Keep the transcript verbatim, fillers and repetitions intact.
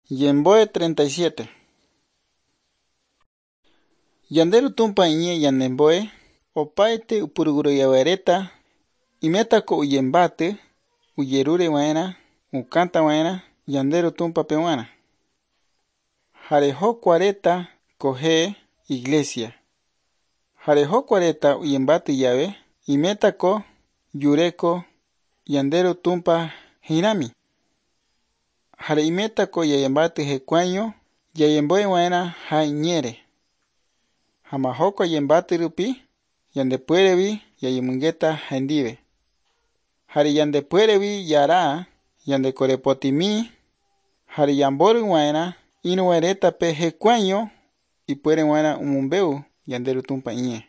Yemboe treinta y siete. Yanderu tumpa iñe yanemboe, opaete upuruguro yawereta, imetako uyembate, uyerure waena, ukanta waena, yanderu tumpa pewana. Jarejo cuareta coge iglesia. Jarejo cuareta uyembate yawe, imetako yureko yanderu tumpa hirami. Jare imetako yayembate jekuaño, yayemboe waena jaiñere. Jamajoko yembate rupi, yandepuerevi yayemungeta jendive. Jare yandepuerevi yara, yandekorepotimi, jare yamboru waena, inu wereta pe jekuaño, y puere waena umumbeu yanderu tumpa iñe.